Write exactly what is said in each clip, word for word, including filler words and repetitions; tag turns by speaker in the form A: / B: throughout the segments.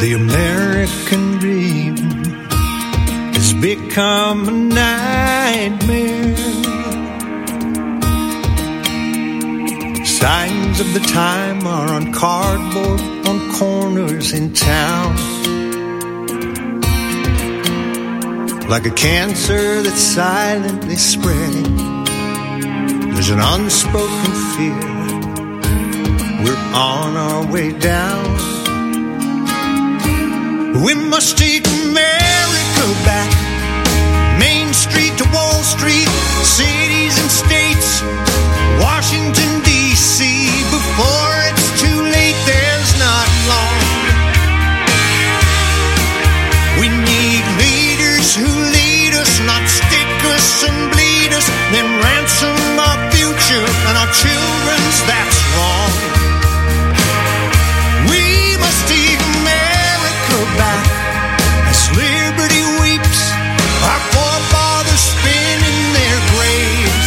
A: The American dream has become a nightmare. Signs of the time are on cardboard on corners in town. Like a cancer that's silently spreading, there's an unspoken fear. We're on our way down. We must take America back. Main Street to Wall Street, cities and states, Washington, D C Before it's too late, there's not long. We need leaders who lead us, not stick us and bleed us, then ransom our future and our children's. That's wrong. We must take America back as liberty weeps, our forefathers spin in their graves.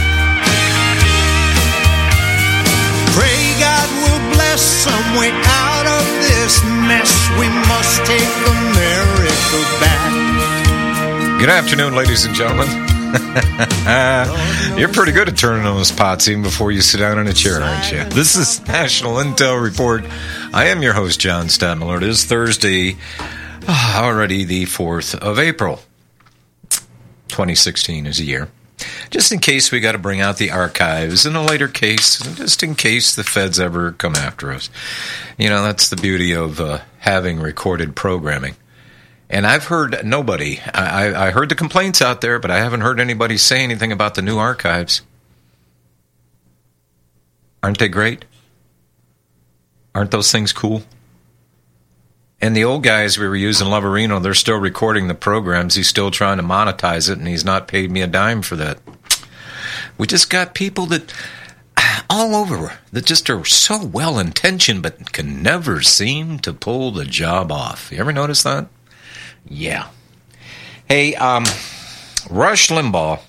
A: Pray God will bless some way out of this mess. We must take America back.
B: Good afternoon, ladies and gentlemen. You're pretty good at turning on those pots even before you sit down in a chair, aren't you? This is National Intel Report. I am your host, John Stadtmiller. It is Thursday, already the fourth of April. twenty sixteen is a year. Just in case we got to bring out the archives in a later case, just in case the feds ever come after us. You know, that's the beauty of uh, having recorded programming. And I've heard nobody, I, I heard the complaints out there, but I haven't heard anybody say anything about the new archives. Aren't they great? Aren't those things cool? And the old guys we were using, Loverino, they're still recording the programs. He's still trying to monetize it, and he's not paid me a dime for that. We just got people that, all over, that just are so well-intentioned but can never seem to pull the job off. You ever notice that? Yeah. Hey, um, Rush Limbaugh,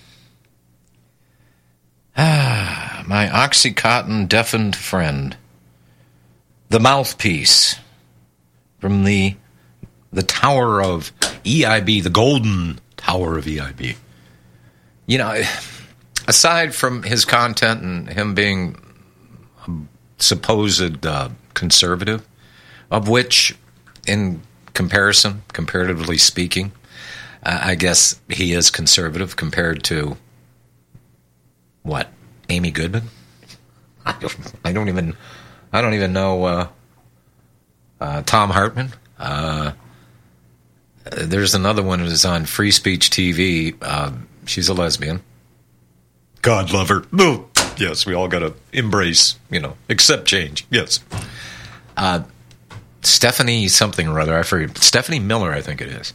B: ah, my Oxycontin deafened friend, the mouthpiece from the the Tower of E I B, the Golden Tower of E I B. You know, aside from his content and him being a supposed uh, conservative, of which, in comparison, comparatively speaking, uh, I guess he is conservative compared to, what, Amy Goodman? I don't, I don't even, I don't even know, uh, uh, Tom Hartman. Uh, there's another one that is on Free Speech T V. Uh, she's a lesbian. God love her. Oh, yes, we all got to embrace, you know, accept change. Yes. Uh, Stephanie something or other, I forget. Stephanie Miller, I think it is.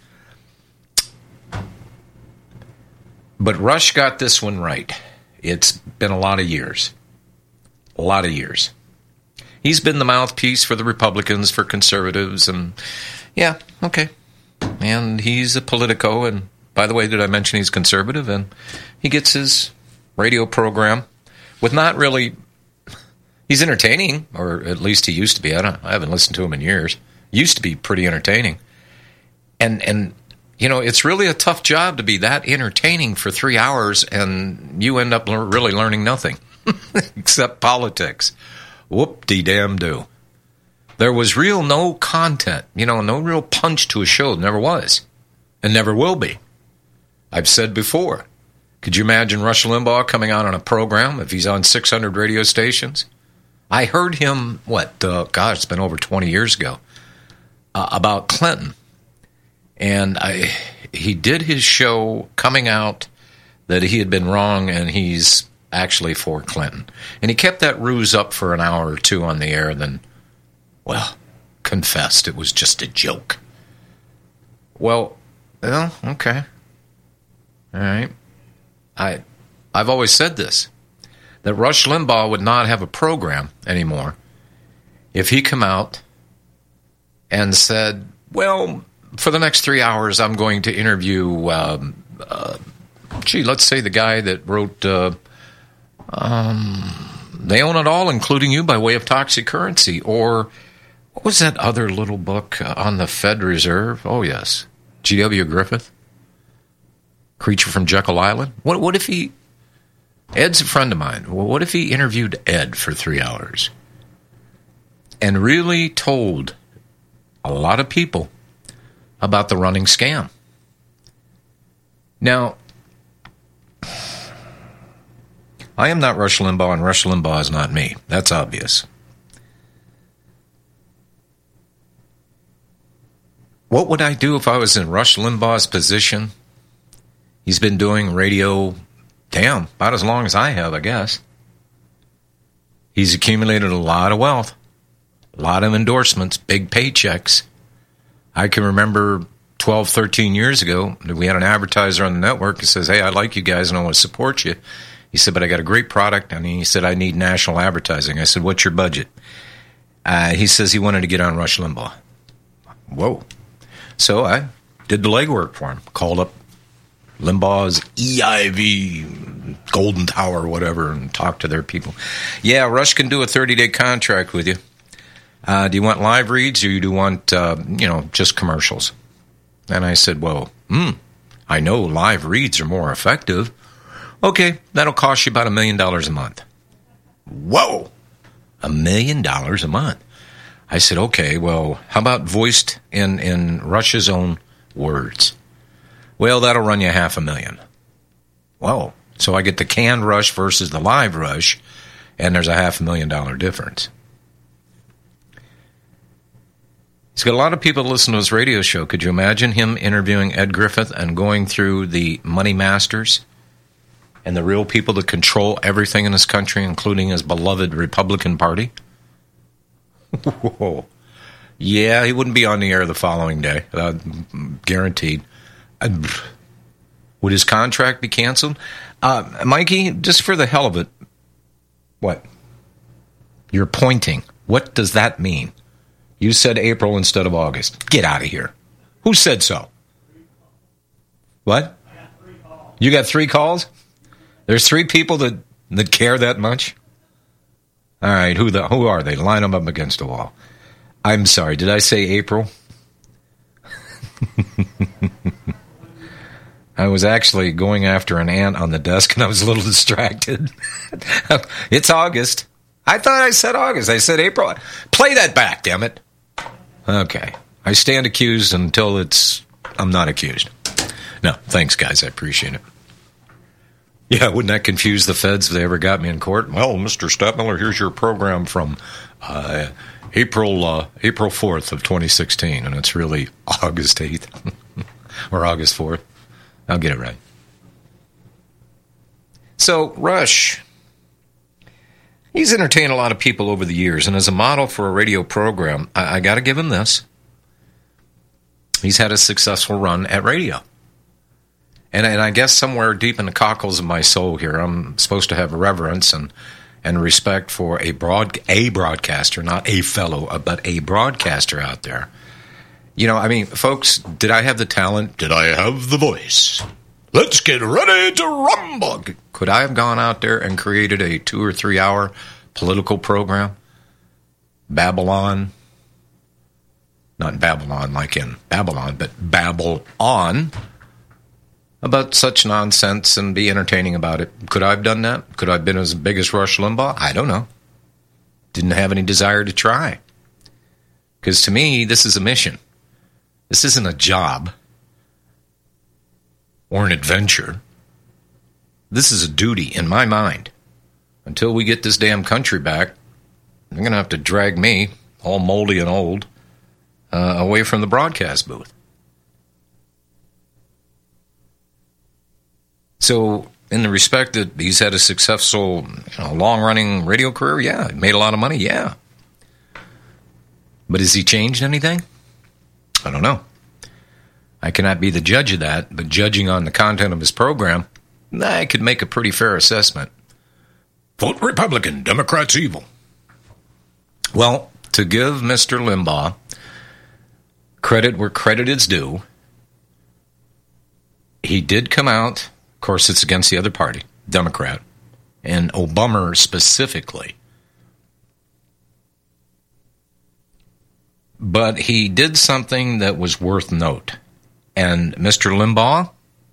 B: But Rush got this one right. It's been a lot of years. A lot of years. He's been the mouthpiece for the Republicans, for conservatives, and yeah, okay. And he's a politico, and by the way, did I mention he's conservative? And he gets his radio program with not really... He's entertaining, or at least he used to be. I don't. I haven't listened to him in years. Used to be pretty entertaining. And, and you know, it's really a tough job to be that entertaining for three hours and you end up really learning nothing except politics. Whoop-de-damn-do. There was real no content, you know, no real punch to a show. Never was. And never will be. I've said before. Could you imagine Rush Limbaugh coming out on a program if he's on six hundred radio stations? I heard him, what, uh, gosh, it's been over twenty years ago, uh, about Clinton. And I, he did his show coming out that he had been wrong and he's actually for Clinton. And he kept that ruse up for an hour or two on the air, and then, well, confessed it was just a joke. Well, well, okay. All right. I, I've always said this, that Rush Limbaugh would not have a program anymore if he come out and said, well, for the next three hours, I'm going to interview, um, uh, gee, let's say the guy that wrote, uh, um, They Own It All, Including You, by way of Toxic Currency, or What was that other little book uh, on the Fed Reserve? Oh, yes. G W Griffith? Creature from Jekyll Island? What, what if he... Ed's a friend of mine. Well, what if he interviewed Ed for three hours and really told a lot of people about the running scam? Now, I am not Rush Limbaugh, and Rush Limbaugh is not me. That's obvious. What would I do if I was in Rush Limbaugh's position? He's been doing radio, damn, about as long as I have, I guess. He's accumulated a lot of wealth, a lot of endorsements, big paychecks. I can remember twelve, thirteen years ago, we had an advertiser on the network who says, hey, I like you guys and I want to support you. He said, but I got a great product, and he said, I need national advertising. I said, what's your budget? Uh, he says he wanted to get on Rush Limbaugh. Whoa. So I did the legwork for him, called up Limbaugh's E I V, Golden Tower, whatever, and talked to their people. Yeah, Rush can do a thirty-day contract with you. Uh, do you want live reads, or you do want, uh, you know, just commercials? And I said, well, hmm, I know live reads are more effective. Okay, that'll cost you about a million dollars a month. Whoa, a million dollars a month. I said, okay, well, how about voiced in, in Rush's own words? Well, that'll run you half a million. Whoa. So I get the canned Rush versus the live Rush, and there's a half a million dollar difference. He's got a lot of people that listen to his radio show. Could you imagine him interviewing Ed Griffith and going through the money masters and the real people that control everything in this country, including his beloved Republican Party? Whoa. Yeah, he wouldn't be on the air the following day, uh, guaranteed. Uh, would his contract be canceled? Uh, Mikey, just for the hell of it, what? You're pointing. What does that mean? You said April instead of August. Get out of here. Who said so? What? I got three calls. You got three calls? There's three people that, that care that much? All right, who the who are they? Line them up against a wall. I'm sorry, did I say April? I was actually going after an ant on the desk, and I was a little distracted. It's August. I thought I said August. I said April. Play that back, damn it. Okay. I stand accused until it's... I'm not accused. No, thanks, guys. I appreciate it. Yeah, wouldn't that confuse the feds if they ever got me in court? Well, Mister Stadtmiller, here's your program from uh, April uh, April fourth of twenty sixteen, and it's really August eighth or August fourth. I'll get it right. So, Rush, he's entertained a lot of people over the years, and as a model for a radio program, I, I got to give him this. He's had a successful run at radio. And, and I guess somewhere deep in the cockles of my soul here, I'm supposed to have reverence and, and respect for a broad a broadcaster, not a fellow, but a broadcaster out there. You know, I mean, folks, did I have the talent? Did I have the voice? Let's get ready to rumble. Could I have gone out there and created a two or three hour political program? Babylon. Not Babylon like in Babylon, but Babble on. About such nonsense and be entertaining about it. Could I have done that? Could I have been as big as Rush Limbaugh? I don't know. Didn't have any desire to try. Because to me, this is a mission. This isn't a job or an adventure. This is a duty in my mind. Until we get this damn country back, they're going to have to drag me, all moldy and old, uh, away from the broadcast booth. So, in the respect that he's had a successful, you know, long-running radio career, yeah. He made a lot of money, yeah. But has he changed anything? I don't know. I cannot be the judge of that, but judging on the content of his program, I could make a pretty fair assessment. Vote Republican, Democrats evil. Well, to give Mister Limbaugh credit where credit is due, he did come out. Of course, it's against the other party, Democrat, and Obama specifically. But he did something that was worth note. And Mister Limbaugh,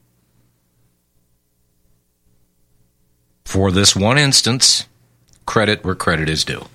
B: for this one instance, credit where credit is due.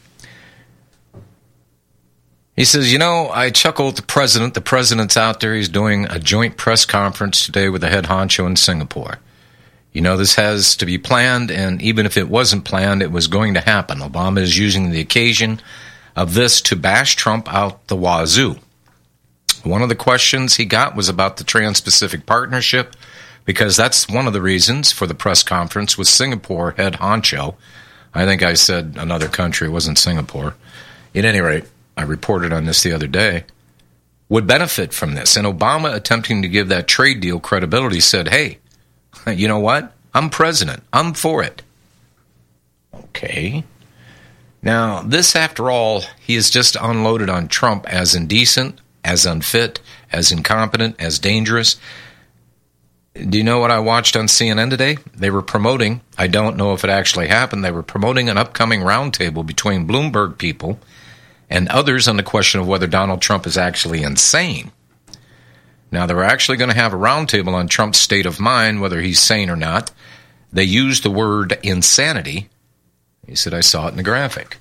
B: He says, you know, I chuckle at the president. The president's out there. He's doing a joint press conference today with the head honcho in Singapore. You know, this has to be planned, and even if it wasn't planned, it was going to happen. Obama is using the occasion of this to bash Trump out the wazoo. One of the questions he got was about the Trans-Pacific Partnership, because that's one of the reasons for the press conference with Singapore head honcho. I think I said another country, it wasn't Singapore. At any rate, I reported on this the other day, would benefit from this. And Obama, attempting to give that trade deal credibility, said, hey, you know what? I'm president. I'm for it. Okay. Now, this, after all, he has just unloaded on Trump as indecent, as unfit, as incompetent, as dangerous. Do you know what I watched on C N N today? They were promoting, I don't know if it actually happened, they were promoting an upcoming roundtable between Bloomberg people and others on the question of whether Donald Trump is actually insane. Now, they were actually going to have a roundtable on Trump's state of mind, whether he's sane or not. They used the word insanity. He said, I saw it in the graphic.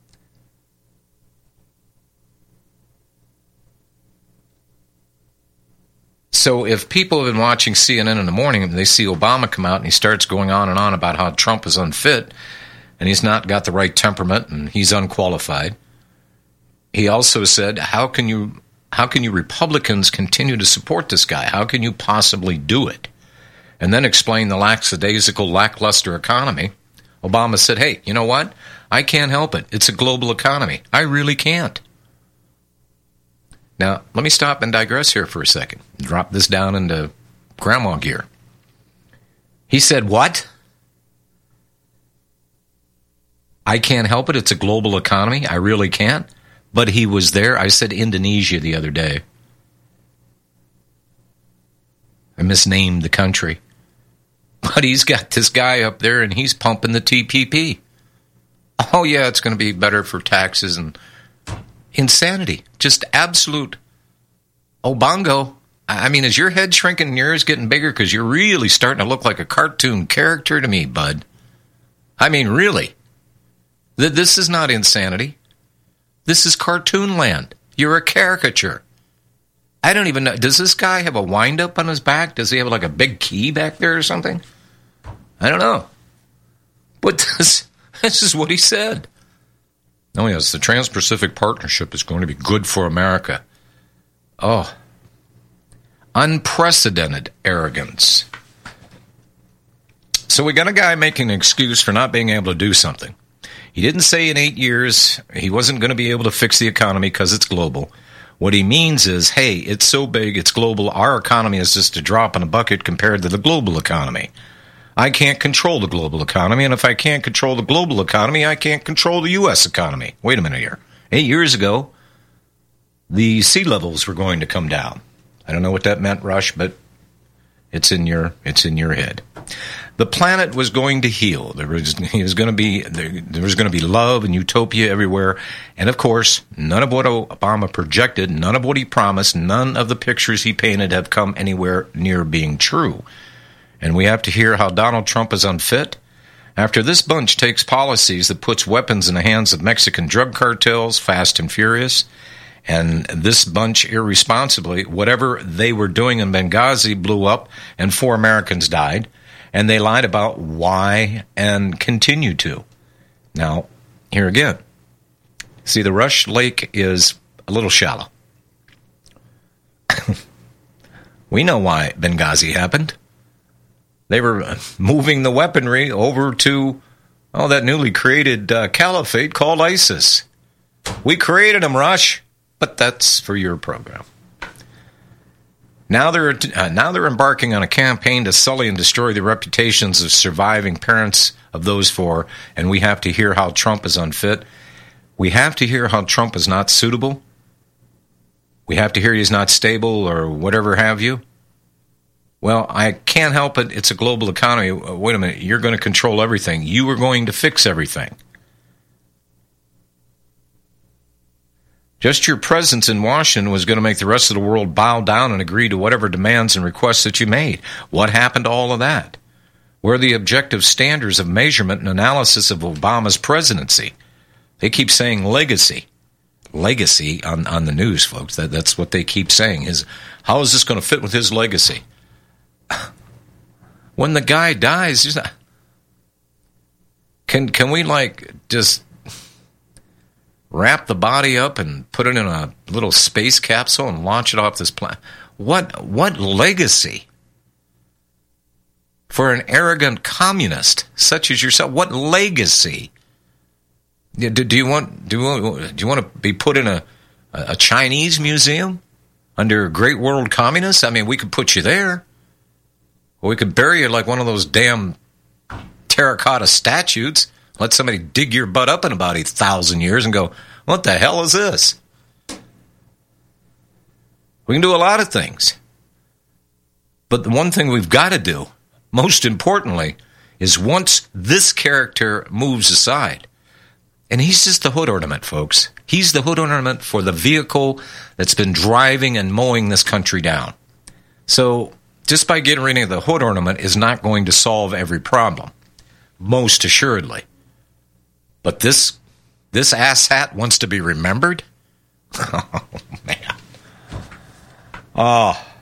B: So if people have been watching C N N in the morning and they see Obama come out and he starts going on and on about how Trump is unfit and he's not got the right temperament and he's unqualified, he also said, how can you how can you Republicans continue to support this guy? How can you possibly do it? And then explain the lackadaisical, lackluster economy. Obama said, hey, you know what? I can't help it. It's a global economy. I really can't. Now, let me stop and digress here for a second. Drop this down into grandma gear. He said, what? I can't help it. It's a global economy. I really can't. But he was there. I said Indonesia the other day. I misnamed the country. But he's got this guy up there and he's pumping the T P P. Oh, yeah, it's going to be better for taxes and insanity. Just absolute obongo. I mean, is your head shrinking and yours getting bigger? Because you're really starting to look like a cartoon character to me, bud. I mean, really. This is not insanity. This is cartoon land. You're a caricature. I don't even know. Does this guy have a wind-up on his back? Does he have like a big key back there or something? I don't know. But this, this is what he said. Oh, yes, the Trans-Pacific Partnership is going to be good for America. Oh, unprecedented arrogance. So we got a guy making an excuse for not being able to do something. He didn't say in eight years he wasn't going to be able to fix the economy because it's global. What he means is, hey, it's so big, it's global, our economy is just a drop in a bucket compared to the global economy. I can't control the global economy, and if I can't control the global economy, I can't control the U S economy. Wait a minute here. Eight years ago, the sea levels were going to come down. I don't know what that meant, Rush, but it's in your it's in your head. The planet was going to heal. There was, there was going to be there, there was going to be love and utopia everywhere. And of course, none of what Obama projected, none of what he promised, none of the pictures he painted have come anywhere near being true. And we have to hear how Donald Trump is unfit. After this bunch takes policies that puts weapons in the hands of Mexican drug cartels, fast and furious, and this bunch irresponsibly, whatever they were doing in Benghazi blew up and four Americans died, and they lied about why and continue to. Now, here again. See, the Rush Lake is a little shallow. We know why Benghazi happened. They were moving the weaponry over to, oh, that newly created uh, caliphate called ISIS. We created them, Rush, but that's for your program. Now they're uh, now they're embarking on a campaign to sully and destroy the reputations of surviving parents of those four, and we have to hear how Trump is unfit. We have to hear how Trump is not suitable. We have to hear he's not stable or whatever have you. Well, I can't help it. It's a global economy. Wait a minute. You're going to control everything. You are going to fix everything. Just your presence in Washington was going to make the rest of the world bow down and agree to whatever demands and requests that you made. What happened to all of that? Where are the objective standards of measurement and analysis of Obama's presidency? They keep saying legacy. Legacy on, on the news, folks. That, that's what they keep saying. Is how is this going to fit with his legacy? When the guy dies, he's not, can can we like just wrap the body up and put it in a little space capsule and launch it off this planet? What what legacy for an arrogant communist such as yourself? What legacy? Do, do you want do you, do you want to be put in a a Chinese museum under great world communists? I mean, we could put you there, or we could bury you like one of those damn terracotta statues. Let somebody dig your butt up in about a thousand years and go, what the hell is this? We can do a lot of things. But the one thing we've got to do, most importantly, is once this character moves aside, and he's just the hood ornament, folks. He's the hood ornament for the vehicle that's been driving and mowing this country down. So just by getting rid of the hood ornament is not going to solve every problem, most assuredly. But this this asshat wants to be remembered? Oh, man. Oh.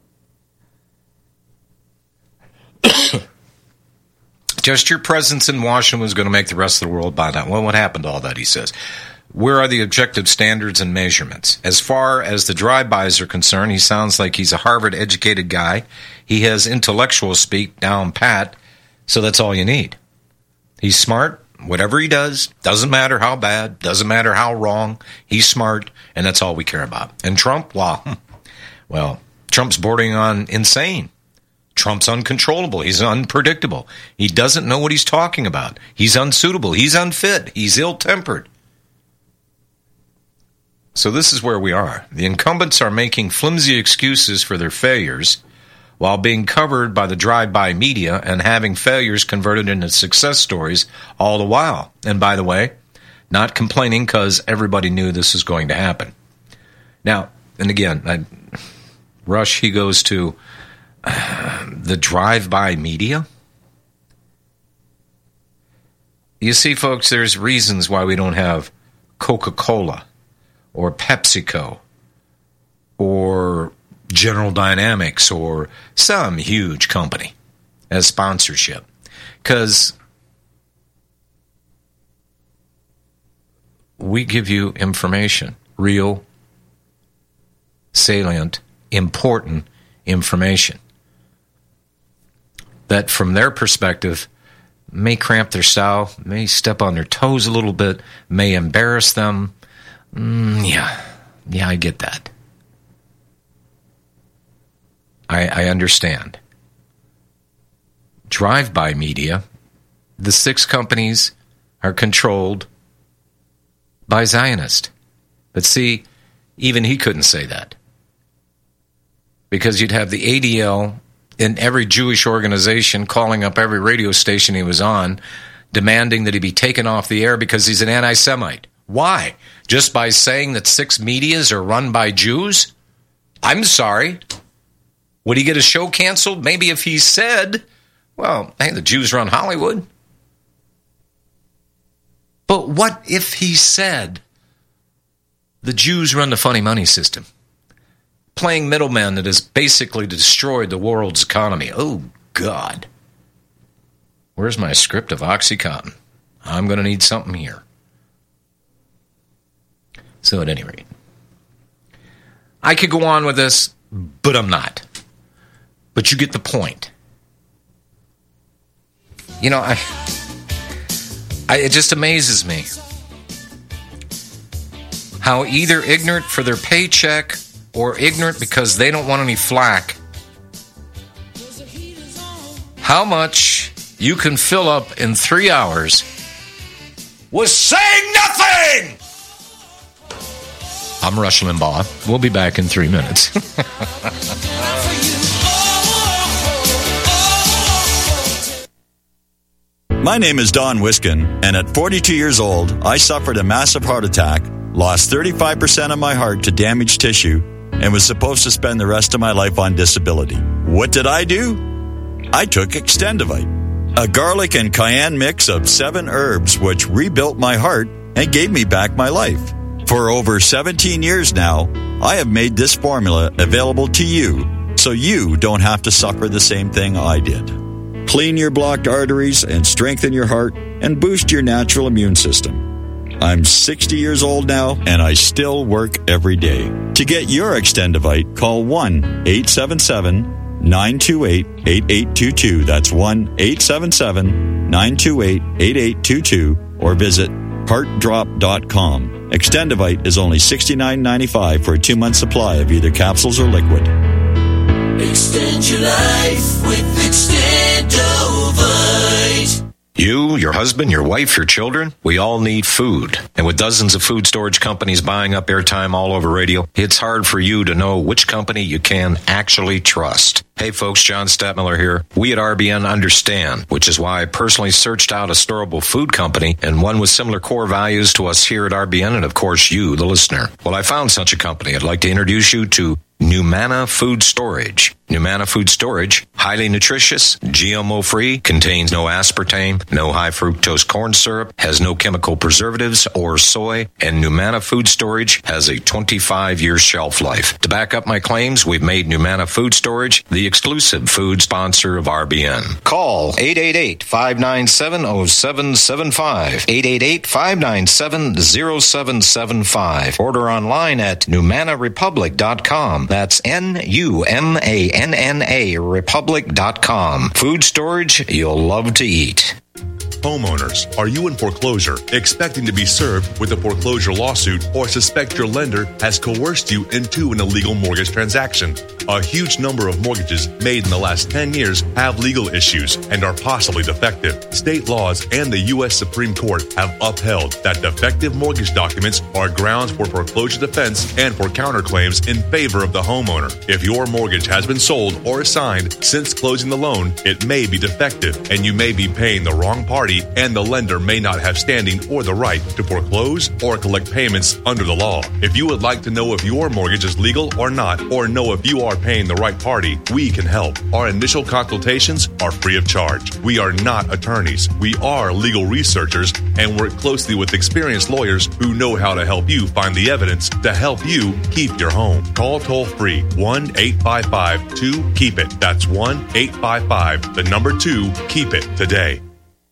B: Just your presence in Washington was going to make the rest of the world bow down. Well, what happened to all that, he says? Where are the objective standards and measurements? As far as the drive-bys are concerned, he sounds like he's a Harvard-educated guy. He has intellectual speak down pat, so that's all you need. He's smart. Whatever he does, doesn't matter how bad, doesn't matter how wrong, he's smart, and that's all we care about. And Trump, well, well, Trump's bordering on insane. Trump's uncontrollable. He's unpredictable. He doesn't know what he's talking about. He's unsuitable. He's unfit. He's ill-tempered. So this is where we are. The incumbents are making flimsy excuses for their failures while being covered by the drive-by media and having failures converted into success stories all the while. And by the way, not complaining because everybody knew this was going to happen. Now, and again, I, Rush, he goes to uh, the drive-by media. You see, folks, there's reasons why we don't have Coca-Cola or PepsiCo or General Dynamics or some huge company as sponsorship. Because we give you information, real, salient, important information that from their perspective may cramp their style, may step on their toes a little bit, may embarrass them. Mm, yeah, yeah, I get that. I, I understand. Drive-by media, the six companies are controlled by Zionists. But see, even he couldn't say that. Because you'd have the A D L in every Jewish organization calling up every radio station he was on, demanding that he be taken off the air because he's an anti-Semite. Why? Just by saying that six medias are run by Jews? I'm sorry. Would he get his show canceled? Maybe if he said, well, hey, the Jews run Hollywood. But what if he said the Jews run the funny money system, playing middlemen that has basically destroyed the world's economy? Oh, God. Where's my script of OxyContin? I'm going to need something here. So at any rate, I could go on with this, but I'm not. But you get the point. You know, I, I it just amazes me how either ignorant for their paycheck or ignorant because they don't want any flack, how much you can fill up in three hours with saying nothing! I'm Rush Limbaugh. We'll be back in three minutes.
C: My name is Don Wiskin, and at forty-two years old, I suffered a massive heart attack lost thirty-five percent of my heart to damaged tissue, and was supposed to spend the rest of my life on disability. What did I do? I took Extendivite, a garlic and cayenne mix of seven herbs which rebuilt my heart and gave me back my life. For over seventeen years now, I have made this formula available to you so you don't have to suffer the same thing I did. Clean your blocked arteries and strengthen your heart and boost your natural immune system. I'm sixty years old now, and I still work every day. To get your Extendivite, call one eight seven seven, nine two eight, eight eight two two. That's one eight seven seven, nine two eight, eight eight two two, or visit heart drop dot com. Extendivite is only sixty-nine ninety-five for a two-month supply of either capsules or liquid.
D: Extend your life with Extendovite.
B: You, your husband, your wife, your children, we all need food. And with dozens of food storage companies buying up airtime all over radio, it's hard for you to know which company you can actually trust. Hey folks, John Statmiller here. We at R B N understand, which is why I personally searched out a storable food company and one with similar core values to us here at R B N and of course you, the listener. Well, I found such a company. I'd like to introduce you to Numana Food Storage. Numana Food Storage, highly nutritious, G M O-free, contains no aspartame, no high fructose corn syrup, has no chemical preservatives or soy, and Numana Food Storage has a twenty-five year shelf life. To back up my claims, we've made Numana Food Storage the exclusive food sponsor of R B N. Call eight eight eight, five nine seven, zero seven seven five, eight eight eight, five nine seven, zero seven seven five. Order online at numana republic dot com. That's N U M A N N A republic dot com. Food storage you'll love to eat.
E: Homeowners, are you in foreclosure, expecting to be served with a foreclosure lawsuit, or suspect your lender has coerced you into an illegal mortgage transaction? A huge number of mortgages made in the last ten years have legal issues and are possibly defective. State laws and the U S Supreme Court have upheld that defective mortgage documents are grounds for foreclosure defense and for counterclaims in favor of the homeowner. If your mortgage has been sold or assigned since closing the loan, it may be defective and you may be paying the wrong party, and the lender may not have standing or the right to foreclose or collect payments under the law. If you would like to know if your mortgage is legal or not, or know if you are paying the right party, we can help. Our initial consultations are free of charge. We are not attorneys. We are legal researchers and work closely with experienced lawyers who know how to help you find the evidence to help you keep your home. Call toll free one eight five five, two, keep it. That's one eight five five, the number two, keep it today.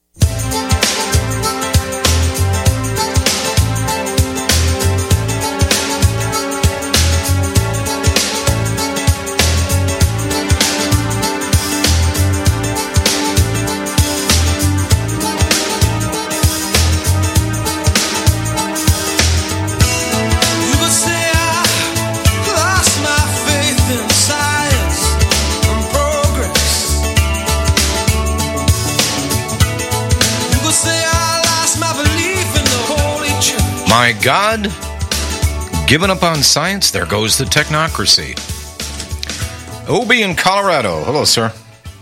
B: My God, giving up on science, there goes the technocracy. Obie in Colorado. Hello, sir.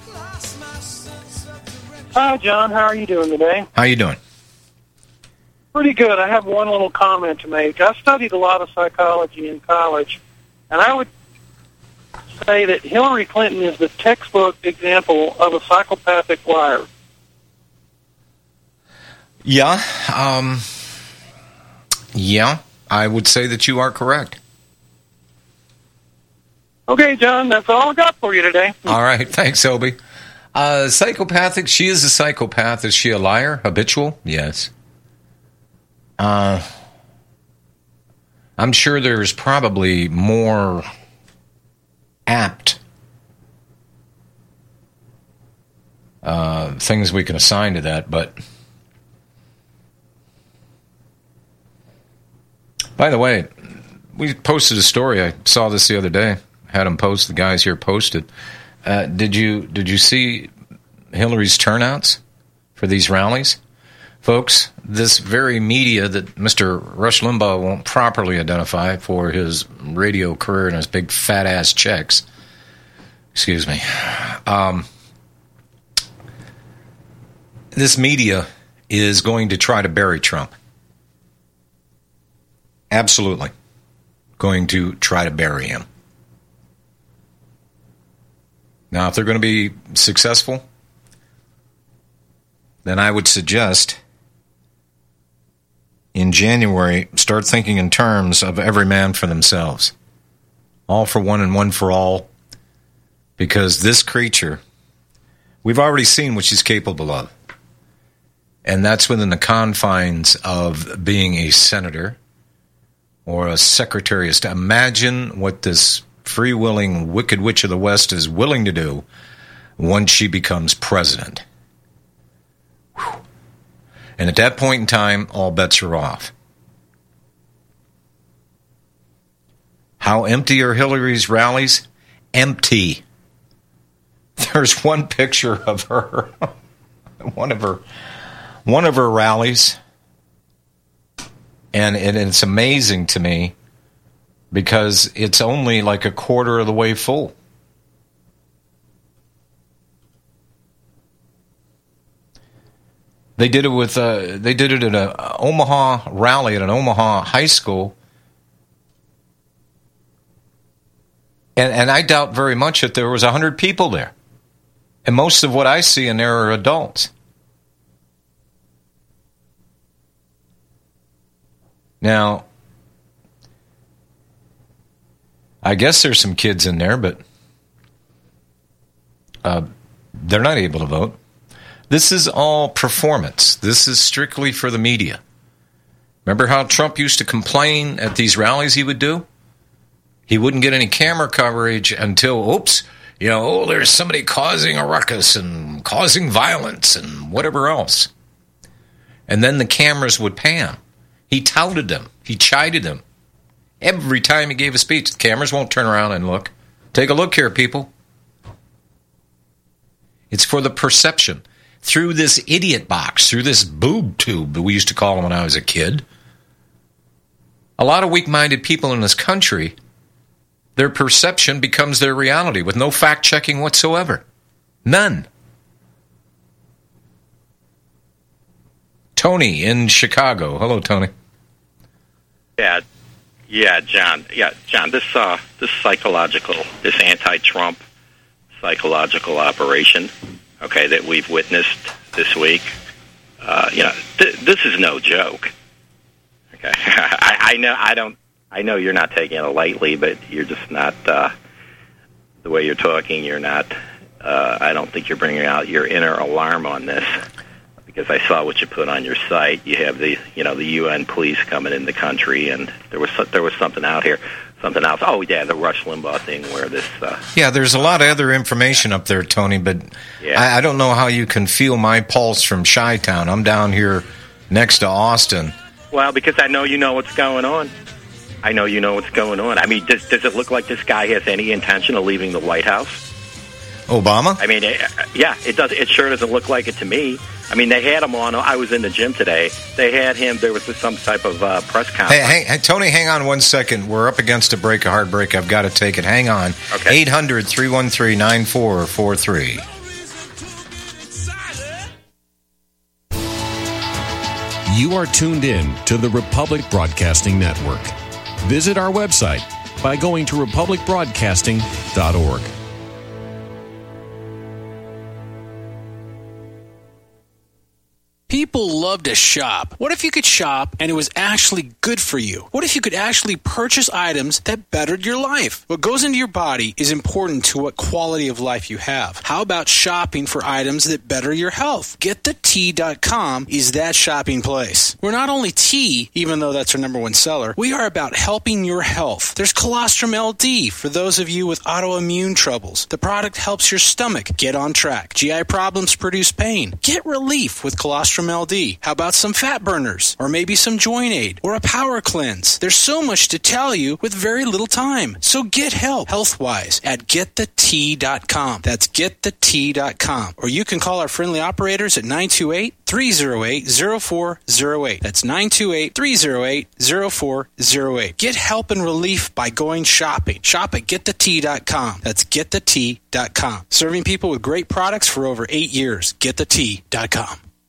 F: Hi, John. How are you doing today?
B: How you doing?
F: Pretty good. I have one little comment to make. I studied a lot of psychology in college, and I would say that Hillary Clinton is the textbook example of a psychopathic liar.
B: Yeah, um... Yeah, I would say that you are correct.
F: Okay, John, that's all I got for you today.
B: All right, thanks, Obie. Uh, psychopathic, she is a psychopath. Is she a liar? Habitual? Yes. Uh, I'm sure there's probably more apt uh, things we can assign to that, but... By the way, we posted a story. I saw this the other day. Had them post. The guys here posted. Uh, did you did you see Hillary's turnouts for these rallies? Folks, this very media that Mister Rush Limbaugh won't properly identify for his radio career and his big fat-ass checks. Excuse me. Um, this media is going to try to bury Trump. absolutely going to try to bury him. Now, if they're going to be successful, then I would suggest in January, start thinking in terms of every man for themselves. All for one and one for all. Because this creature, we've already seen what she's capable of. And that's within the confines of being a senator or a secretary. Imagine what this free-willing wicked witch of the West is willing to do once she becomes president. Whew. And at that point in time, all bets are off. How empty are Hillary's rallies? Empty. There's one picture of her, one of her, one of her rallies, and it, it's amazing to me because it's only like a quarter of the way full. They did it with uh, they did it at a Omaha rally at an Omaha high school, and and I doubt very much that there was a hundred people there, and most of what I see in there are adults. Now, I guess there's some kids in there, but uh, they're not able to vote. This is all performance. This is strictly for the media. Remember how Trump used to complain at these rallies he would do? He wouldn't get any camera coverage until, oops, you know, oh, there's somebody causing a ruckus and causing violence and whatever else. And then the cameras would pan. He touted them. He chided them. Every time he gave a speech, the cameras won't turn around and look. Take a look here, people. It's for the perception. Through this idiot box, through this boob tube that we used to call them when I was a kid. A lot of weak-minded people in this country, their perception becomes their reality with no fact-checking whatsoever. None. Tony in Chicago. Hello, Tony.
G: Yeah, yeah, John. Yeah, John. This uh, this psychological, this anti-Trump psychological operation, okay, that we've witnessed this week. Uh, you know, th- this is no joke. Okay, I, I know. I don't. I know you're not taking it lightly, but you're just not. Uh, the way you're talking, you're not. Uh, I don't think you're bringing out your inner alarm on this. Because I saw what you put on your site, you have the you know the U N police coming in the country, and there was there was something out here, something else. Oh yeah, the Rush Limbaugh thing where this. Uh,
B: yeah, there's a lot of other information up there, Tony, but
G: yeah.
B: I, I don't know how you can feel my pulse from Chi-Town. I'm down here next to Austin.
G: Well, because I know you know what's going on. I know you know what's going on. I mean, does does it look like this guy has any intention of leaving the White House?
B: Obama?
G: I mean, it, yeah, it does. It sure doesn't look like it to me. I mean, they had him on. I was in the gym today. They had him. There was some type of uh, press conference.
B: Hey, hey, Tony, hang on one second. We're up against a break, a hard break. I've got to take it. Hang on.
G: Okay.
B: eight hundred, three one three, nine four four three.
H: You are tuned in to the Republic Broadcasting Network. Visit our website by going to republic broadcasting dot org.
I: People love to shop. What if you could shop and it was actually good for you? What if you could actually purchase items that bettered your life? What goes into your body is important to what quality of life you have. How about shopping for items that better your health? get the tea dot com is that shopping place. We're not only tea, even though that's our number one seller, we are about helping your health. There's Colostrum L D for those of you with autoimmune troubles. The product helps your stomach get on track. G I problems produce pain. Get relief with Colostrum L D. How about some fat burners? Or maybe some joint aid? Or a power cleanse? There's so much to tell you with very little time. So get help health-wise at get the tea dot com. That's get the tea dot com. Or you can call our friendly operators at nine two eight, three oh eight, oh four oh eight. That's nine two eight, three oh eight, oh four oh eight. Get help and relief by going shopping. Shop at get the tea dot com. That's get the tea dot com. Serving people with great products for over eight years. get the tea dot com.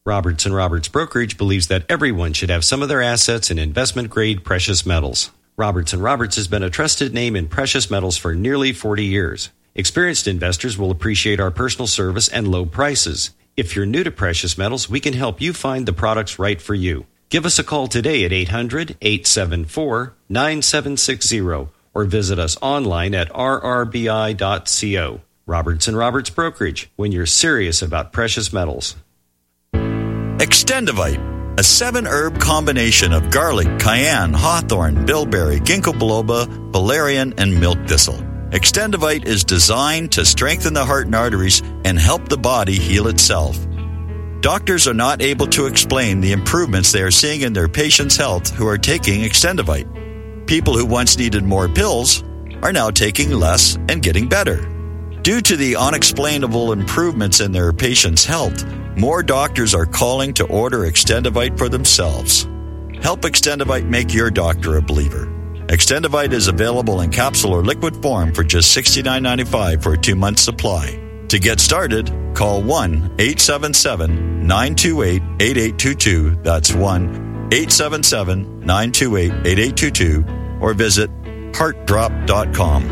J: Roberts and Roberts Brokerage believes that everyone should have some of their assets in investment-grade precious metals. Roberts and Roberts has been a trusted name in precious metals for nearly forty years. Experienced investors will appreciate our personal service and low prices. If you're new to precious metals, we can help you find the products right for you. Give us a call today at eight hundred, eight seven four, nine seven six zero or visit us online at r r b i dot co. Roberts and Roberts Brokerage, when you're serious about precious metals.
C: Extendivite, a seven-herb combination of garlic, cayenne, hawthorn, bilberry, ginkgo biloba, valerian, and milk thistle. Extendivite is designed to strengthen the heart and arteries and help the body heal itself. Doctors are not able to explain the improvements they are seeing in their patients' health who are taking Extendivite. People who once needed more pills are now taking less and getting better. Due to the unexplainable improvements in their patients' health, more doctors are calling to order Extendivite for themselves. Help Extendivite make your doctor a believer. Extendivite is available in capsule or liquid form for just sixty-nine ninety-five for a two-month supply. To get started, call one eight seven seven, nine two eight, eight eight two two. That's one eight seven seven, nine two eight, eight eight two two or visit heart drop dot com.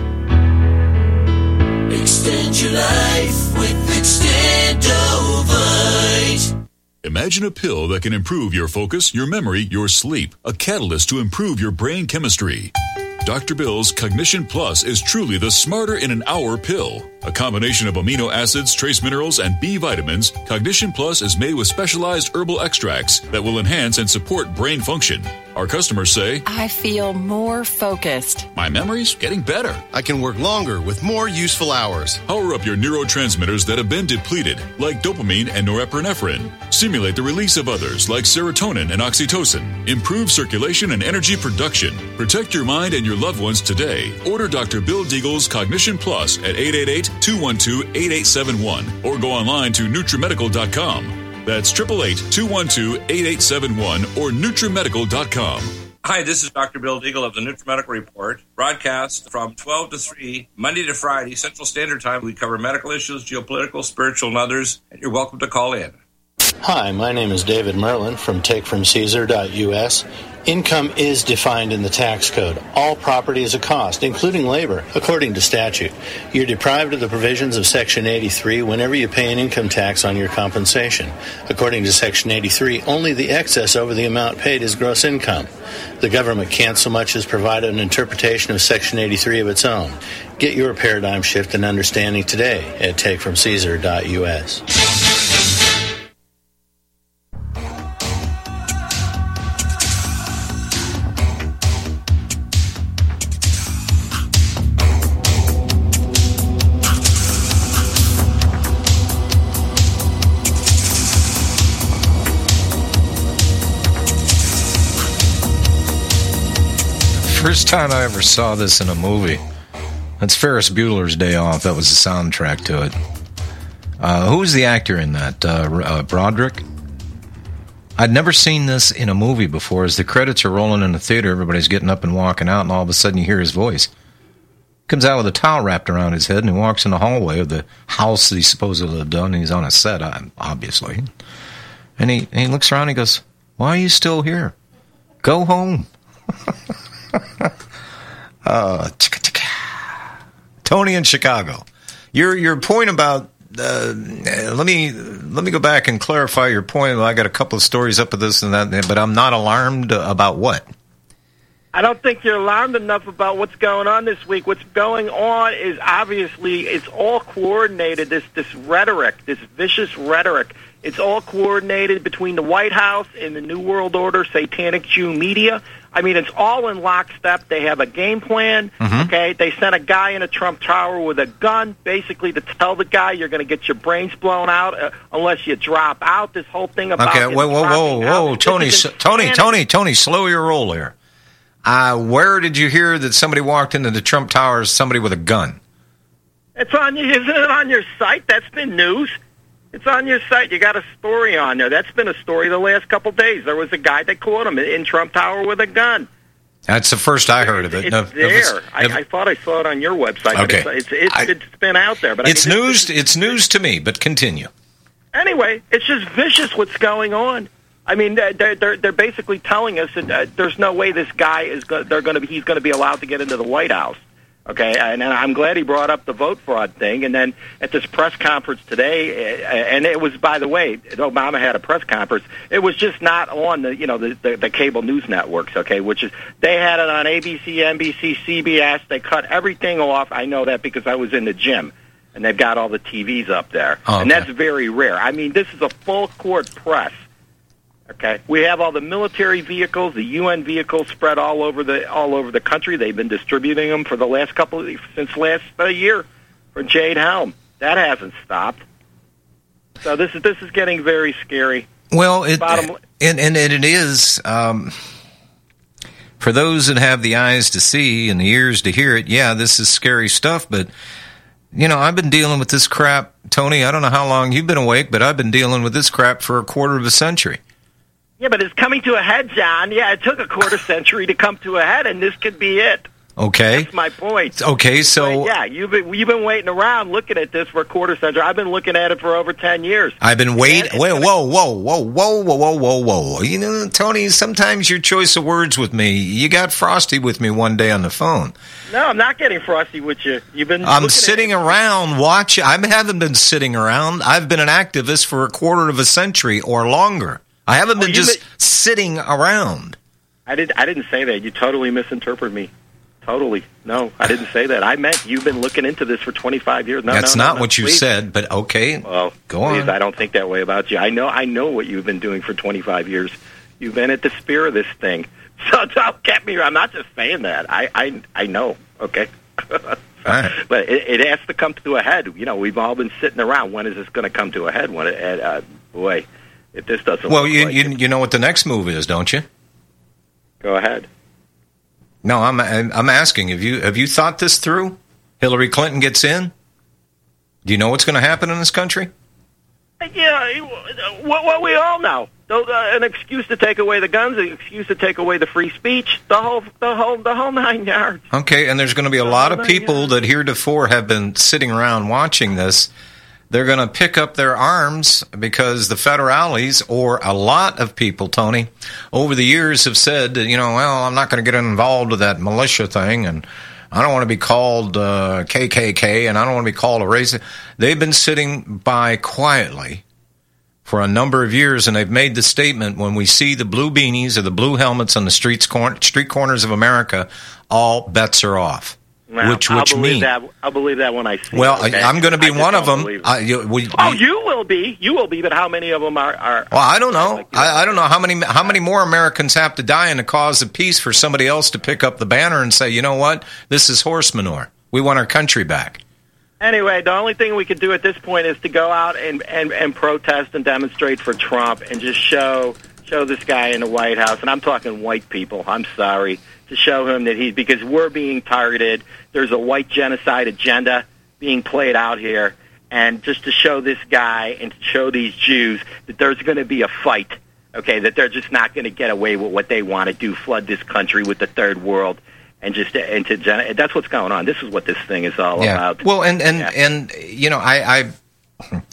D: Extend your life with Extendovite.
K: Imagine a pill that can improve your focus, your memory, your sleep. A catalyst to improve your brain chemistry. Doctor Bill's Cognition Plus is truly the smarter in an hour pill. A combination of amino acids, trace minerals, and B vitamins, Cognition Plus is made with specialized herbal extracts that will enhance and support brain function. Our customers say,
L: I feel more focused.
K: My memory's getting better.
M: I can work longer with more useful hours.
K: Power up your neurotransmitters that have been depleted, like dopamine and norepinephrine. Stimulate the release of others, like serotonin and oxytocin. Improve circulation and energy production. Protect your mind and your loved ones today. Order Doctor Bill Deagle's Cognition Plus at eight eight eight, two one two, eight eight seven one or go online to nutrimedical dot com. That's eight eight eight, two one two, eight eight seven one or nutrimedical dot com.
N: Hi, this is Doctor Bill Deagle of the NutriMedical Report, broadcast from twelve to three, Monday to Friday, Central Standard Time. We cover medical issues, geopolitical, spiritual, and others, and you're welcome to call in.
O: Hi, my name is David Merlin from take from caesar dot u s. Income is defined in the tax code. All property is a cost, including labor, according to statute. You're deprived of the provisions of Section eighty-three whenever you pay an income tax on your compensation. According to Section eighty-three, only the excess over the amount paid is gross income. The government can't so much as provide an interpretation of Section eighty-three of its own. Get your paradigm shift and understanding today at take from caesar dot u s.
B: First time I ever saw this in a movie. That's Ferris Bueller's Day Off. That was the soundtrack to it. Uh, who was the actor in that? Uh, uh, Broderick? I'd never seen this in a movie before. As the credits are rolling in the theater, everybody's getting up and walking out, and all of a sudden you hear his voice. He comes out with a towel wrapped around his head, and he walks in the hallway of the house that he supposedly had done, and he's on a set, obviously. And he, and he looks around and he goes, why are you still here? Go home. uh, Tony in Chicago. Your your point about uh, let me let me go back and clarify your point. I got a couple of stories up of this and that, but I'm not alarmed about what.
P: I don't think you're alarmed enough about what's going on this week. What's going on is obviously it's all coordinated. This this rhetoric, this vicious rhetoric. It's all coordinated between the White House and the New World Order, Satanic Jew media. I mean, it's all in lockstep. They have a game plan, mm-hmm. okay? They sent a guy in a Trump Tower with a gun, basically to tell the guy you're going to get your brains blown out uh, unless you drop out. This whole thing about
B: okay, whoa, whoa, whoa, whoa, Tony, Tony, Tony, Tony, slow your roll here. Uh, where did you hear that somebody walked into the Trump Towers, somebody with a gun?
P: It's on. Isn't it on your site? That's been news. It's on your site. You got a story on there. That's been a story the last couple of days. There was a guy that caught him in Trump Tower with a gun.
B: That's the first I heard of it.
P: It's
B: no,
P: there.
B: It's,
P: I, I thought I saw it on your website.
B: Okay.
P: But it's, it's, it's,
B: I,
P: it's been out there. But
B: it's
P: I mean,
B: news.
P: Is,
B: it's news to me. But continue.
P: Anyway, it's just vicious what's going on. I mean, they're they're, they're basically telling us that uh, there's no way this guy is go- they're going to he's going to be allowed to get into the White House. Okay, and I'm glad he brought up the vote fraud thing. And then at this press conference today, and it was, by the way, Obama had a press conference. It was just not on the, you know, the, the, the cable news networks. Okay, which is they had it on A B C, N B C, C B S. They cut everything off. I know that because I was in the gym, and they've got all the T Vs up there,
B: oh, okay.
P: and that's very rare. I mean, this is a full court press. Okay, we have all the military vehicles, the U N vehicles spread all over the all over the country. They've been distributing them for the last couple of, since last uh, year for Jade Helm. That hasn't stopped. So this is this is getting very scary.
B: Well, it
P: Bottom,
B: and, and and it is um, for those that have the eyes to see and the ears to hear it. Yeah, this is scary stuff. But you know, I've been dealing with this crap, Tony. I don't know how long you've been awake, but I've been dealing with this crap for a quarter of a century.
P: Yeah, but it's coming to a head, John. Yeah, it took a quarter century to come to a head, and this could be it.
B: Okay.
P: That's my point.
B: Okay, so...
P: But yeah, you've been, you've been waiting around looking at this for a quarter century. I've been looking at it for over ten years.
B: I've been waiting... Wait, whoa, whoa, whoa, whoa, whoa, whoa, whoa, whoa. You know, Tony, sometimes your choice of words with me, you got frosty with me one day on the phone.
P: No, I'm not getting frosty with you. You've been.
B: I'm sitting around watching... I haven't been sitting around. I've been an activist for a quarter of a century or longer. I haven't been oh, just been, sitting around.
P: I didn't. I didn't say that. You totally misinterpreted me. Totally. No, I didn't say that. I meant you've been looking into this for twenty-five years. No,
B: That's
P: no,
B: not
P: no,
B: what
P: no,
B: you
P: please.
B: said, but okay.
P: Well,
B: go
P: please,
B: on.
P: I don't think that way about you. I know. I know what you've been doing for twenty-five years. You've been at the spear of this thing. So don't get me wrong. I'm not just saying that. I. I. I know. Okay.
B: Right.
P: But it, it has to come to a head. You know, we've all been sitting around. When is this going to come to a head? When it, uh, boy. If this doesn't
B: well, you,
P: like
B: you you know what the next move is, don't you?
P: Go ahead.
B: No, I'm I'm asking. Have you have you thought this through? Hillary Clinton gets in. Do you know what's going to happen in this country?
P: Yeah, what, what we all know. Uh, an excuse to take away the guns, an excuse to take away the free speech, the whole the whole the whole nine yards.
B: Okay, and there's going to be a lot of people that heretofore have been sitting around watching this. They're going to pick up their arms because the federales, or a lot of people, Tony, over the years have said, you know, well, I'm not going to get involved with that militia thing, and I don't want to be called uh, K K K, and I don't want to be called a racist. They've been sitting by quietly for a number of years, and they've made the statement, when we see the blue beanies or the blue helmets on the streets cor- street corners of America, all bets are off.
P: Well,
B: which
P: I'll
B: which
P: believe
B: mean
P: that. I'll believe that when I see.
B: Well,
P: it, okay?
B: I'm going to be
P: I
B: one of them.
P: I,
B: you, we,
P: oh,
B: we,
P: you will be. You will be. But how many of them are? are
B: well, I don't know. I, I don't know how many how many more Americans have to die in the cause of peace for somebody else to pick up the banner and say, you know what, this is horse manure. We want our country back.
P: Anyway, the only thing we could do at this point is to go out and, and, and protest and demonstrate for Trump and just show show this guy in the White House, and I'm talking white people. I'm sorry. To show him that he's, because we're being targeted. There's a white genocide agenda being played out here. And just to show this guy and to show these Jews that there's going to be a fight, okay, that they're just not going to get away with what they want to do, flood this country with the third world. And just and to gen- that's what's going on. This is what this thing is all
B: yeah.
P: about.
B: Well, and, and,
P: yeah.
B: and you know, I, I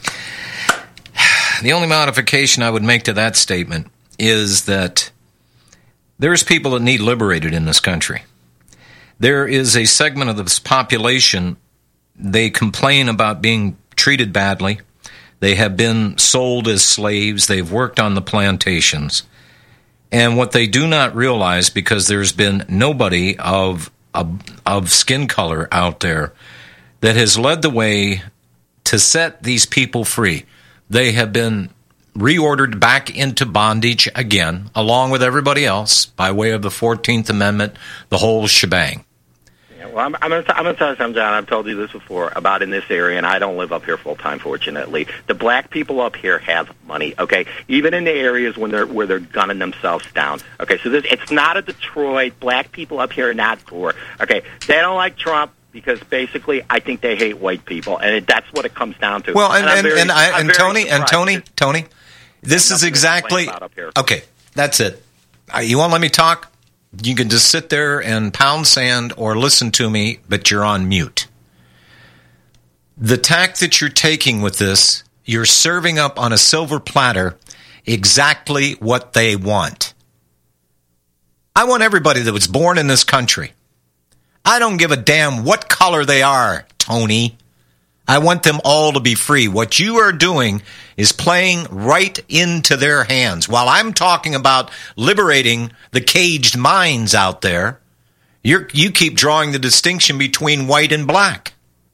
B: the only modification I would make to that statement is that there's people that need liberated in this country. There is a segment of this population, they complain about being treated badly. They have been sold as slaves. They've worked on the plantations. And what they do not realize, because there's been nobody of, of, of skin color out there that has led the way to set these people free. They have been reordered back into bondage again, along with everybody else, by way of the fourteenth Amendment, the whole shebang.
P: Yeah, well, I'm, I'm going to tell you something, John. I've told you this before about in this area, and I don't live up here full-time, fortunately. The black people up here have money, okay? Even in the areas when they're, where they're gunning themselves down. Okay, so this, it's not a Detroit. Black people up here are not poor. Okay, they don't like Trump. Because basically, I think they hate white people, and it, that's what it comes down to.
B: Well, and
P: and
B: and,
P: very,
B: and, I, and Tony and Tony Tony, this is exactly okay. That's it. You won't let me talk. You can just sit there and pound sand or listen to me, but you're on mute. The tack that you're taking with this, you're serving up on a silver platter exactly what they want. I want everybody that was born in this country. I don't give a damn what color they are, Tony. I want them all to be free. What you are doing is playing right into their hands. While I'm talking about liberating the caged minds out there, you're, you keep drawing the distinction between white and black.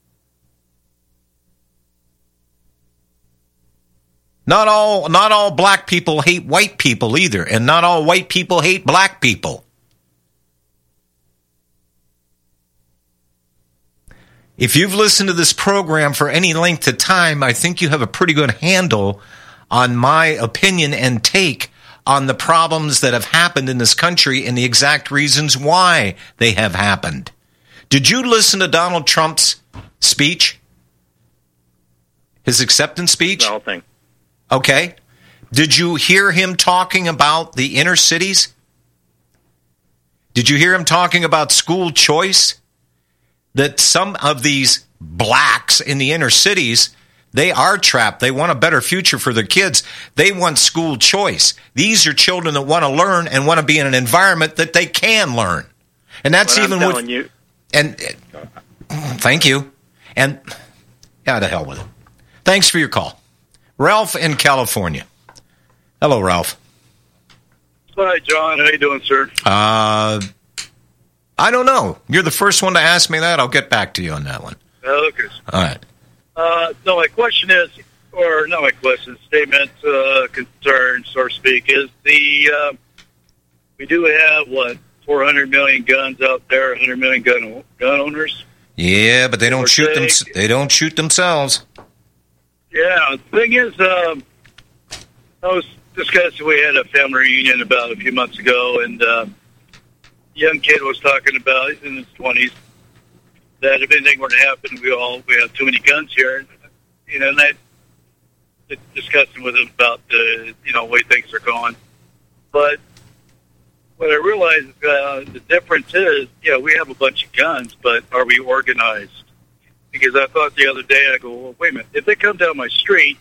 B: Not all, not all black people hate white people either, and not all white people hate black people. If you've listened to this program for any length of time, I think you have a pretty good handle on my opinion and take on the problems that have happened in this country and the exact reasons why they have happened. Did you listen to Donald Trump's speech? His acceptance speech?
G: The whole thing.
B: Okay. Did you hear him talking about the inner cities? Did you hear him talking about school choice? That some of these blacks in the inner cities, they are trapped. They want a better future for their kids. They want school choice. These are children that want to learn and want to be in an environment that they can learn. And that's
G: What
B: even
G: I'm
B: with...
G: telling you.
B: And uh, thank you. And yeah, to hell with it. Thanks for your call. Ralph in California. Hello, Ralph.
Q: Hi, John. How you doing, sir?
B: Uh... I don't know. You're the first one to ask me that. I'll get back to you on that one.
Q: Okay.
B: All right.
Q: Uh, no, my question is, or not my question, statement, uh, concern, so to speak, is the, uh, we do have, what, four hundred million guns out there, one hundred million gun gun owners?
B: Yeah, but they don't shoot them. They don't shoot themselves.
Q: Yeah, the thing is, um, I was discussing, we had a family reunion about a few months ago, and, uh, young kid was talking about, he's in his twenties, that if anything were to happen, we all we have too many guns here. You know, and I discussing with him about the you know way things are going. But what I realized uh, the difference is, yeah, we have a bunch of guns, but are we organized? Because I thought the other day, I go, well, wait a minute, if they come down my street,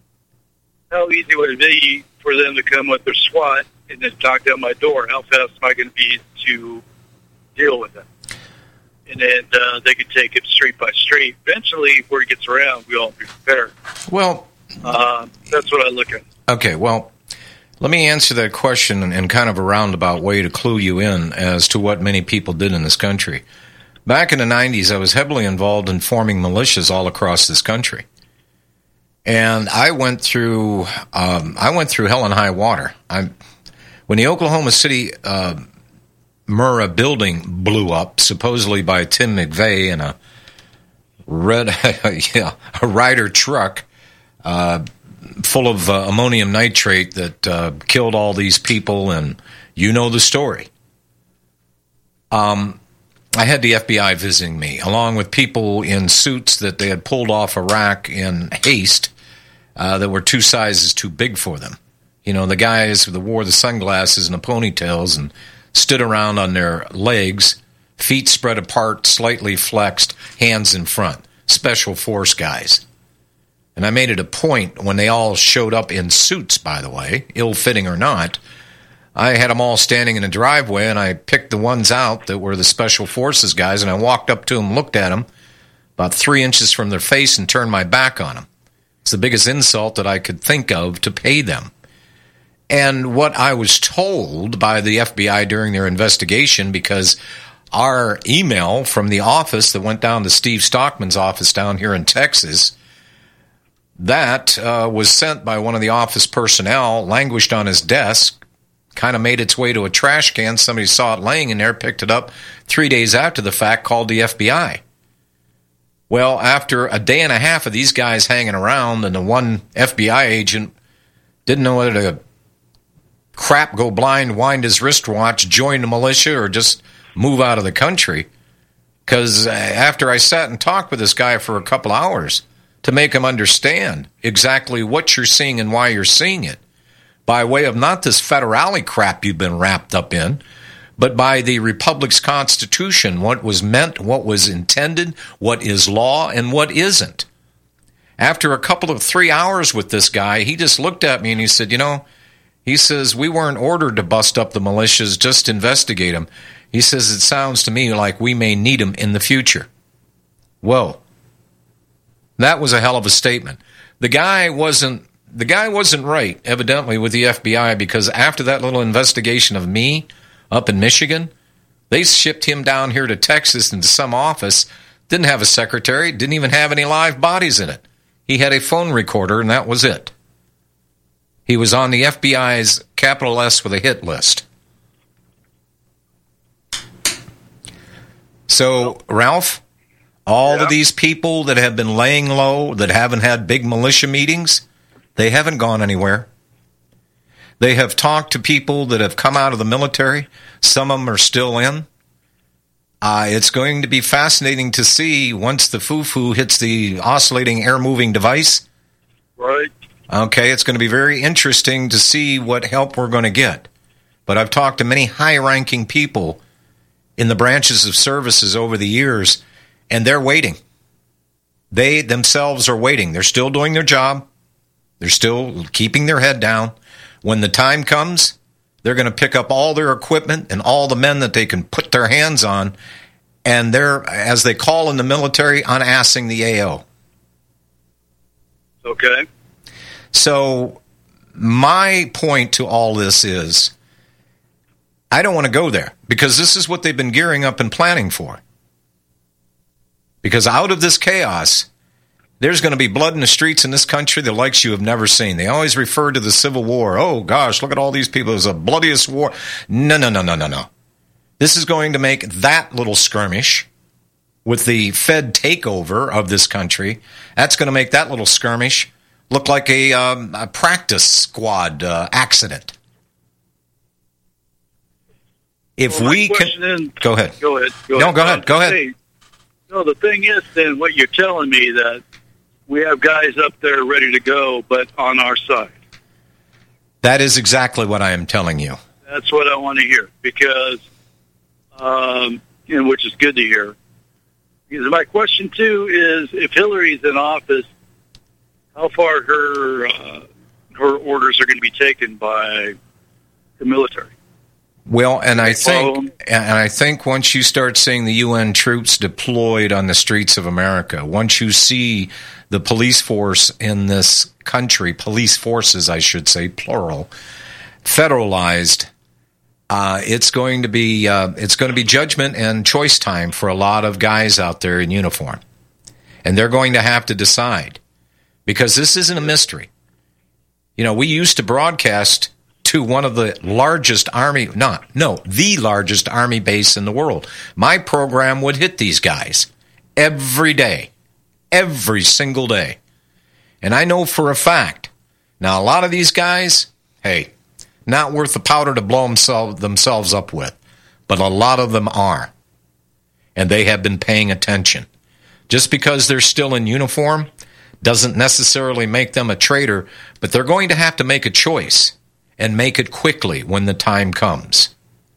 Q: how easy would it be for them to come with their SWAT and then knock down my door? How fast am I going to be to deal with it? And then uh, they can take it street by street. Eventually, where it gets around, we all be prepared.
B: Well,
Q: uh, that's what I look at.
B: Okay, well, let me answer that question in, in kind of a roundabout way to clue you in as to what many people did in this country. Back in the nineties, I was heavily involved in forming militias all across this country. And I went through um, I went through hell and high water. I, when the Oklahoma City uh, Murrah building blew up, supposedly by Tim McVeigh in a red yeah, a Ryder truck uh, full of uh, ammonium nitrate that uh, killed all these people, and you know the story. Um, I had the F B I visiting me, along with people in suits that they had pulled off a rack in haste uh, that were two sizes too big for them. You know, the guys that wore the sunglasses and the ponytails and stood around on their legs, feet spread apart, slightly flexed, hands in front. Special force guys. And I made it a point when they all showed up in suits, by the way, ill-fitting or not, I had them all standing in a driveway, and I picked the ones out that were the special forces guys, and I walked up to them, looked at them about three inches from their face, and turned my back on them. It's the biggest insult that I could think of to pay them. And what I was told by the F B I during their investigation, because our email from the office that went down to Steve Stockman's office down here in Texas, that uh, was sent by one of the office personnel, languished on his desk, kind of made its way to a trash can. Somebody saw it laying in there, picked it up. Three days after the fact, called the F B I. Well, after a day and a half of these guys hanging around, and the one F B I agent didn't know whether to crap, go blind, wind his wristwatch, join the militia, or just move out of the country. Because after I sat and talked with this guy for a couple hours to make him understand exactly what you're seeing and why you're seeing it, by way of not this federale crap you've been wrapped up in, but by the Republic's Constitution, what was meant, what was intended, what is law, and what isn't. After a couple of three hours with this guy, he just looked at me and he said, you know, he says, we weren't ordered to bust up the militias, just investigate them. He says, it sounds to me like we may need them in the future. Whoa. That was a hell of a statement. The guy wasn't the guy wasn't right, evidently, with the F B I, because after that little investigation of me up in Michigan, they shipped him down here to Texas into some office, didn't have a secretary, didn't even have any live bodies in it. He had a phone recorder, and that was it. He was on the F B I's capital S with a hit list. So, Ralph, all yeah. of these people that have been laying low, that haven't had big militia meetings, they haven't gone anywhere. They have talked to people that have come out of the military. Some of them are still in. Uh, it's going to be fascinating to see once the foo-foo hits the oscillating air-moving device.
Q: Right.
B: Okay, it's going to be very interesting to see what help we're going to get. But I've talked to many high-ranking people in the branches of services over the years, and they're waiting. They themselves are waiting. They're still doing their job. They're still keeping their head down. When the time comes, they're going to pick up all their equipment and all the men that they can put their hands on, and they're, as they call in the military, unassing the A O.
Q: Okay.
B: So my point to all this is, I don't want to go there, because this is what they've been gearing up and planning for. Because out of this chaos, there's going to be blood in the streets in this country the likes you have never seen. They always refer to the Civil War. Oh, gosh, look at all these people. It was the bloodiest war. No, no, no, no, no, no. This is going to make that little skirmish with the Fed takeover of this country, that's going to make that little skirmish look like a, um, a practice squad uh, accident. If
Q: well,
B: we can...
Q: Is,
B: go ahead.
Q: Go ahead. Go
B: no,
Q: ahead.
B: go ahead. Go ahead.
Q: Say, no, the thing is, then, what you're telling me, that we have guys up there ready to go, but on our side.
B: That is exactly what I am telling you.
Q: That's what I want to hear, because, um, and which is good to hear. Because my question, too, is if Hillary's in office, how far her uh, her orders are going to be taken by the military?
B: Well, and I think, and I think once you start seeing the U N troops deployed on the streets of America, once you see the police force in this country, police forces, I should say, plural, federalized, uh, it's going to be uh, it's going to be judgment and choice time for a lot of guys out there in uniform, and they're going to have to decide, because this isn't a mystery. You know, we used to broadcast to one of the largest army, not, no, the largest army base in the world. My program would hit these guys every day, every single day. And I know for a fact, now a lot of these guys, hey, not worth the powder to blow themselves, themselves up with, but a lot of them are. And they have been paying attention. Just because they're still in uniform doesn't necessarily make them a traitor, but they're going to have to make a choice. And make it quickly when the time comes.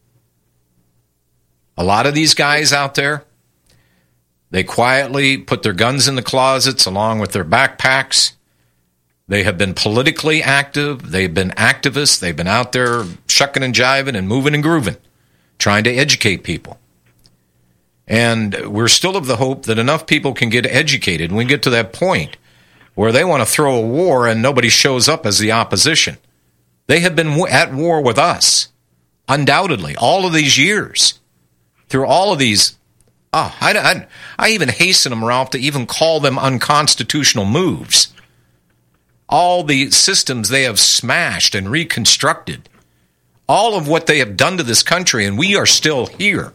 B: A lot of these guys out there, they quietly put their guns in the closets along with their backpacks. They have been politically active. They've been activists. They've been out there shucking and jiving and moving and grooving, trying to educate people. And we're still of the hope that enough people can get educated and we get to that point where they want to throw a war and nobody shows up as the opposition. They have been at war with us, undoubtedly, all of these years. Through all of these, oh, I, I, I even hasten them, Ralph, to even call them unconstitutional moves. All the systems they have smashed and reconstructed, all of what they have done to this country, and we are still here.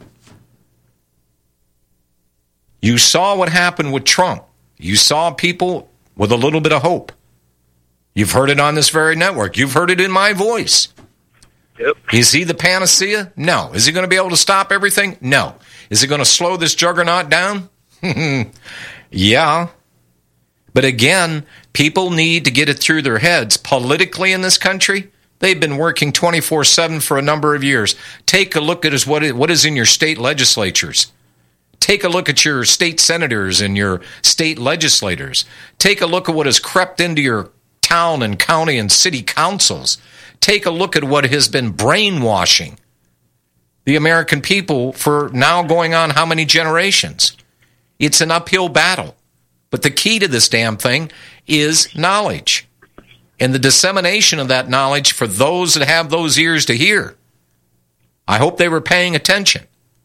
B: You saw what happened with Trump. You saw people with a little bit of hope. You've heard it on this very network. You've heard it in my voice.
Q: Yep.
B: Is he the panacea? No. Is he going to be able to stop everything? No. Is he going to slow this juggernaut down? Yeah. But again, people need to get it through their heads. Politically in this country, they've been working twenty-four seven for a number of years. Take a look at what is in your state legislatures. Take a look at your state senators and your state legislators. Take a look at what has crept into your town and county and city councils. Take a look at what has been brainwashing the American people for now going on how many generations. It's an uphill battle. But the key to this damn thing is knowledge and the dissemination of that knowledge for those that have those ears to hear. I hope they were paying attention.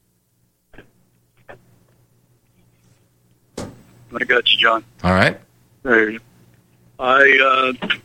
Q: I got you, John.
B: All right.
Q: There you go. I uh,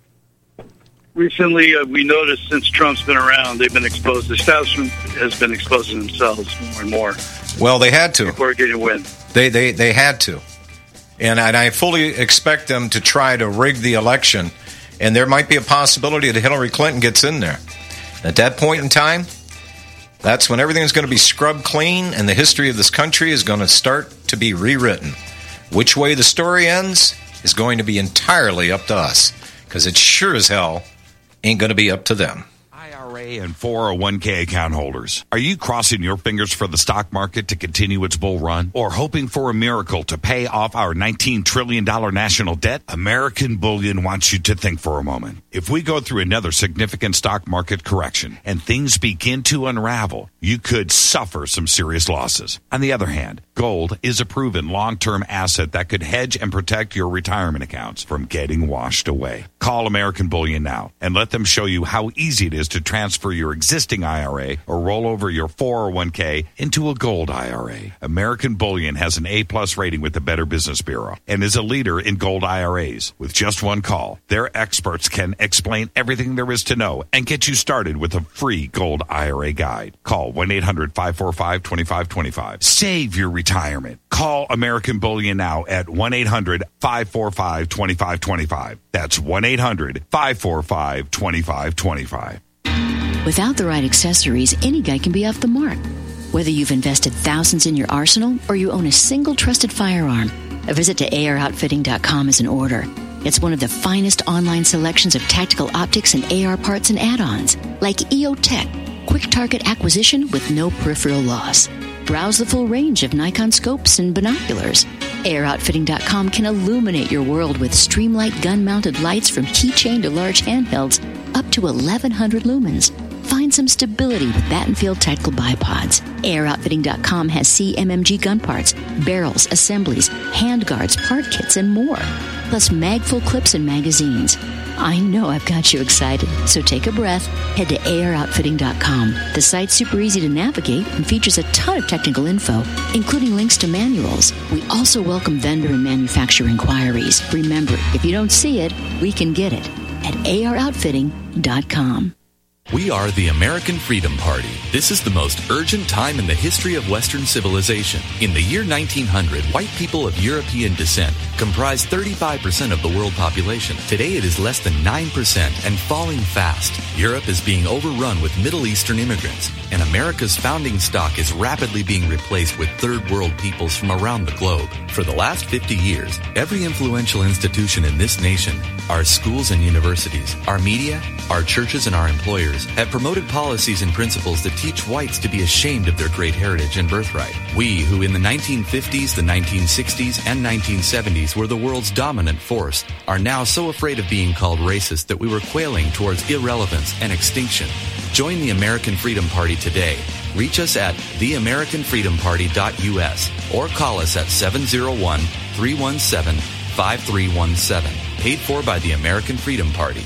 Q: recently uh, we noticed since Trump's been around, they've been exposed. The establishment has been exposing themselves more and more.
B: Well, they had to.
Q: Before getting a win.
B: They they they had to, and and I fully expect them to try to rig the election. And there might be a possibility that Hillary Clinton gets in there. At that point in time, that's when everything's going to be scrubbed clean, and the history of this country is going to start to be rewritten. Which way the story ends is going to be entirely up to us, because it sure as hell ain't going to be up to them.
R: I R A and four oh one k account holders. Are you crossing your fingers for the stock market to continue its bull run, or hoping for a miracle to pay off our nineteen trillion dollars national debt? American Bullion wants you to think for a moment. If we go through another significant stock market correction and things begin to unravel, you could suffer some serious losses. On the other hand, gold is a proven long-term asset that could hedge and protect your retirement accounts from getting washed away. Call American Bullion now and let them show you how easy it is to transfer your existing I R A or roll over your four oh one k into a gold I R A. American Bullion has an A-plus rating with the Better Business Bureau and is a leader in gold I R As. With just one call, their experts can explain everything there is to know and get you started with a free gold I R A guide. Call one eight hundred five four five two five two five. Save your retirement. Call American Bullion now at one eight hundred five four five two five two five. That's one eight hundred five four five two five two five.
S: Without the right accessories, any guy can be off the mark. Whether you've invested thousands in your arsenal or you own a single trusted firearm, a visit to A R outfitting dot com is in order. It's one of the finest online selections of tactical optics and A R parts and add-ons, like E O Tech, quick target acquisition with no peripheral loss. Browse the full range of Nikon scopes and binoculars. A R outfitting dot com can illuminate your world with Streamlight gun-mounted lights from keychain to large handhelds up to eleven hundred lumens. Find some stability with Battenfield Tactical Bipods. A R outfitting dot com has C M M G gun parts, barrels, assemblies, handguards, part kits, and more. Plus mag-full clips and magazines. I know I've got you excited, so take a breath. Head to A R outfitting dot com. The site's super easy to navigate and features a ton of technical info, including links to manuals. We also welcome vendor and manufacturer inquiries. Remember, if you don't see it, we can get it at A R outfitting dot com.
T: We are the American Freedom Party. This is the most urgent time in the history of Western civilization. In the year nineteen hundred, white people of European descent comprised thirty-five percent of the world population. Today it is less than nine percent and falling fast. Europe is being overrun with Middle Eastern immigrants, and America's founding stock is rapidly being replaced with third world peoples from around the globe. For the last fifty years, every influential institution in this nation, our schools and universities, our media, our churches, and our employers have promoted policies and principles that teach whites to be ashamed of their great heritage and birthright. We, who in the nineteen fifties, the nineteen sixties, and nineteen seventies were the world's dominant force, are now so afraid of being called racist that we were quailing towards irrelevance and extinction. Join the American Freedom Party today. Reach us at the american freedom party dot u s or call us at seven oh one, three one seven, five three one seven. Paid for by the American Freedom Party.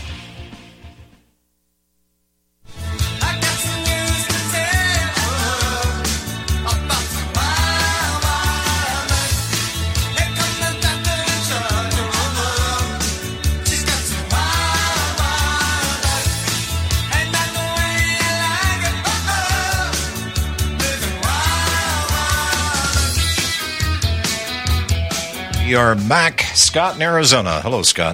B: We are back. Scott in Arizona. Hello, Scott.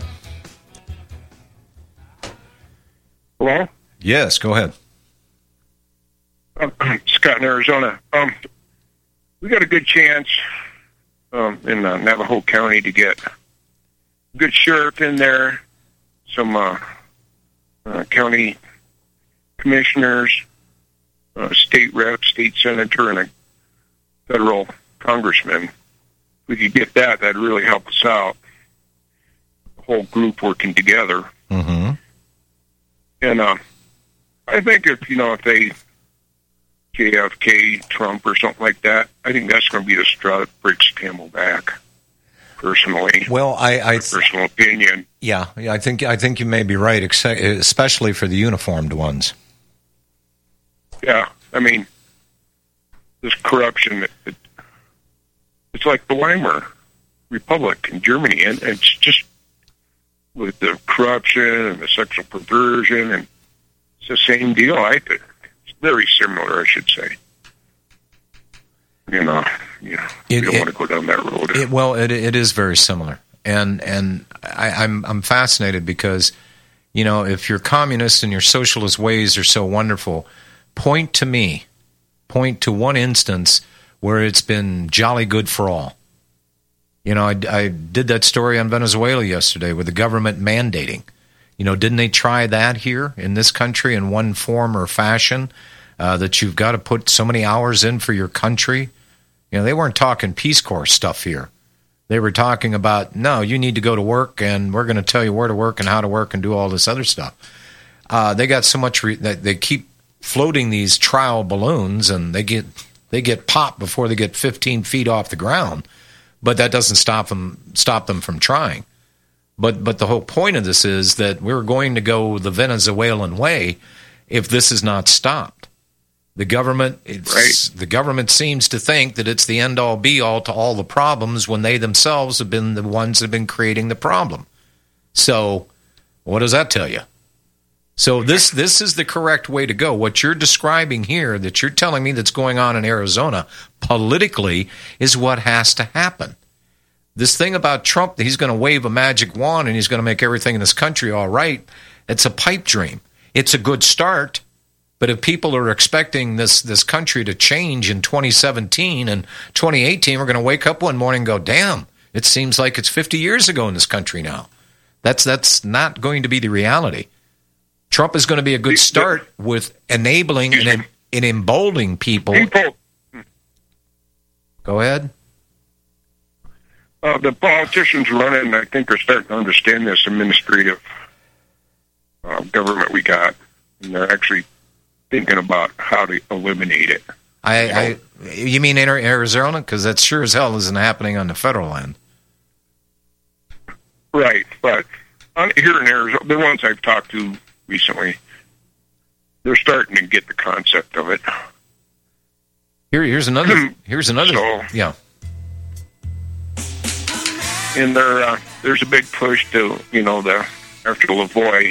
U: Hello?
B: Yes, go ahead.
U: Um, Scott in Arizona. Um, we got a good chance um, in uh, Navajo County to get a good sheriff in there, some uh, uh, county commissioners, uh, state rep, state senator, and a federal congressmen. If we could get that, that'd really help us out. The whole group working together.
B: Mm-hmm.
U: And uh, I think if, you know, if they J F K Trump or something like that, I think that's going to be the straw that breaks the camel back, personally.
B: Well, I... I
U: personal opinion.
B: Yeah, yeah, I think I think you may be right, especially for the uniformed ones.
U: Yeah, I mean, this corruption, it, it, it's like the Weimar Republic in Germany, and, and it's just with the corruption and the sexual perversion, and it's the same deal. I think it's very similar, I should say. You know, you know,
B: it,
U: you don't
B: it,
U: want to go down that road.
B: It, well, it it is very similar, and and I, I'm I'm fascinated because, you know, if your communist and your socialist ways are so wonderful, point to me, point to one instance where it's been jolly good for all. You know, I, I did that story on Venezuela yesterday with the government mandating. You know, didn't they try that here in this country in one form or fashion, uh, that you've got to put so many hours in for your country? You know, they weren't talking Peace Corps stuff here. They were talking about, no, you need to go to work, and we're going to tell you where to work and how to work and do all this other stuff. Uh, they got so much re- that they keep floating these trial balloons, and they get they get popped before they get fifteen feet off the ground. But that doesn't stop them stop them from trying. But but the whole point of this is that we're going to go the Venezuelan way if this is not stopped. The government, it's, right. the government seems to think that it's the end all be all to all the problems when they themselves have been the ones that have been creating the problem. So, what does that tell you? So this this is the correct way to go. What you're describing here, that you're telling me that's going on in Arizona politically, is what has to happen. This thing about Trump, that he's going to wave a magic wand and he's going to make everything in this country all right, it's a pipe dream. It's a good start. But if people are expecting this, this country to change in twenty seventeen and twenty eighteen, we're going to wake up one morning and go, damn, it seems like it's fifty years ago in this country now. That's that's not going to be the reality. Trump is going to be a good start with enabling and, and emboldening people.
U: people.
B: Go ahead.
U: Uh, the politicians running, I think, are starting to understand this administrative uh, government we got, and they're actually thinking about how to eliminate it.
B: I, you, know? I, you mean in Arizona? Because that sure as hell isn't happening on the federal land.
U: Right, but on, here in Arizona, the ones I've talked to recently, they're starting to get the concept of it.
B: Here, here's another. Here's another.
U: So,
B: yeah.
U: And there, uh, there's a big push to, you know, the after Lavoie,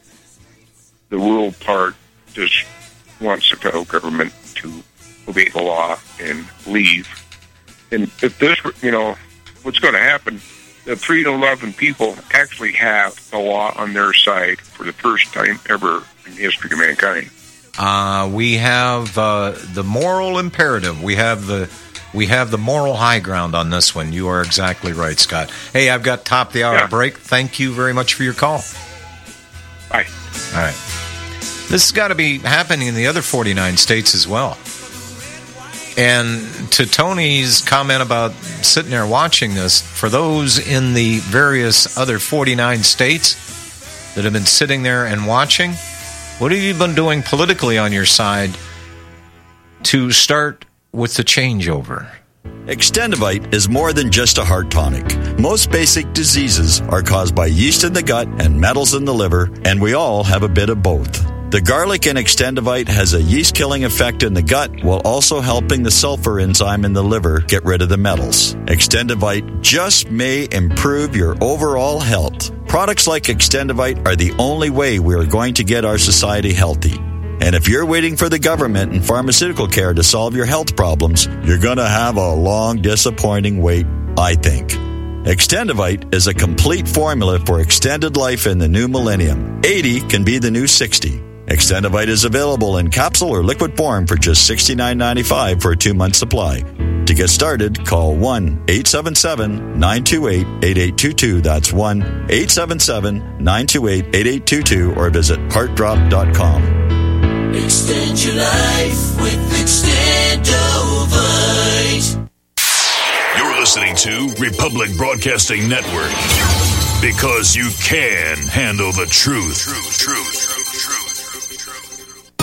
U: the rural part just wants the federal government to obey the law and leave. And if this, you know, what's going to happen? The three to eleven people actually have the law on their side for the first time ever in the history of mankind.
B: Uh, we have uh, the moral imperative. We have the we have the moral high ground on this one. You are exactly right, Scott. Hey, I've got top of the hour
U: yeah.
B: break. Thank you very much for your call.
U: Bye.
B: All right. This has got to be happening in the other forty-nine states as well. And to Tony's comment about sitting there watching this, for those in the various other forty-nine states that have been sitting there and watching, what have you been doing politically on your side to start with the changeover?
C: Extendivite is more than just a heart tonic. Most basic diseases are caused by yeast in the gut and metals in the liver, and we all have a bit of both. The garlic in Extendivite has a yeast-killing effect in the gut while also helping the sulfur enzyme in the liver get rid of the metals. Extendivite just may improve your overall health. Products like Extendivite are the only way we are going to get our society healthy. And if you're waiting for the government and pharmaceutical care to solve your health problems, you're going to have a long, disappointing wait, I think. Extendivite is a complete formula for extended life in the new millennium. eighty can be the new sixty. Extendivite is available in capsule or liquid form for just sixty-nine ninety-five for a two-month supply. To get started, call one eight seven seven, nine two eight, eight eight two two. That's one eight seven seven, nine two eight, eight eight two two or visit heart drop dot com.
D: Extend your life with Extendovite.
K: listening to Republic Broadcasting Network. Because you can handle the truth. Truth, truth.